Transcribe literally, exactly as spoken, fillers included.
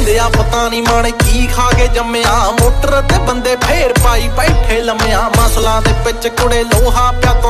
ਕਹਿੰਦੇ ਆ ਪਤਾ ਨੀ ਮਾਣੇ ਕੀ ਖਾ ਕੇ ਜੰਮਿਆ, ਮੋਟਰ ਤੇ ਬੰਦੇ ਫੇਰ ਪਾਈ ਬੈਠੇ ਲੰਮਿਆ, ਮਸਲਾਂ ਦੇ ਵਿੱਚ ਕੁੜੇ ਲੋਹਾ ਪਿਆ ਤੋਂ